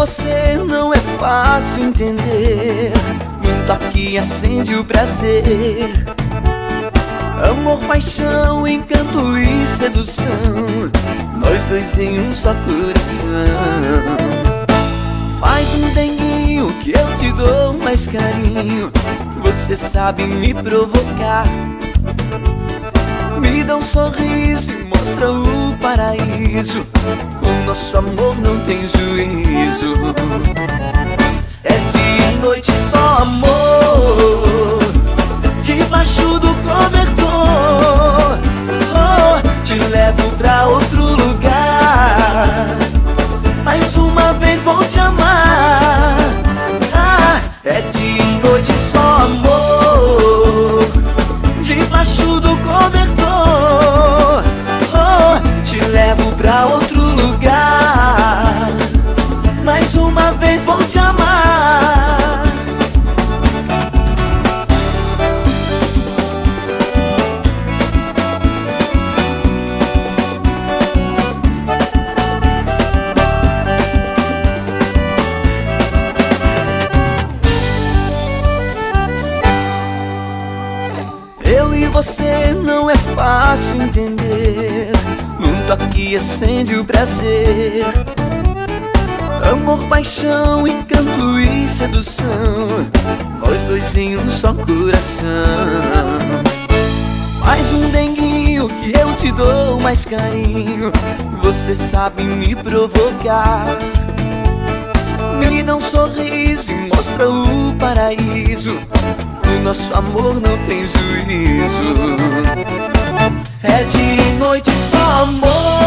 você não é fácil entender. Um toque acende o prazer. Amor, paixão, encanto e sedução, nós dois em um só coração. Faz um denguinho que eu te dou mais carinho. Você sabe me provocar. Me dá um sorriso e mostra o paraíso. O nosso amor não tem juízo. É dia e noite só amor, debaixo do cobertor. Oh, te levo pra outro lugar. Mais uma vez vou te amar. Ah, é dia e noite só amor, debaixo do cobertor. Oh, te levo pra outro lugar. Mais uma vez vou te amar. Eu e você não é fácil entender. Num toque acende o prazer. Amor, paixão, encanto e sedução, nós dois em um só coração. Faz um denguinho que eu te dou mais carinho. Você sabe me provocar. Me dá um sorriso e mostra o paraíso. O nosso amor não tem juízo. É dia e noite só amor,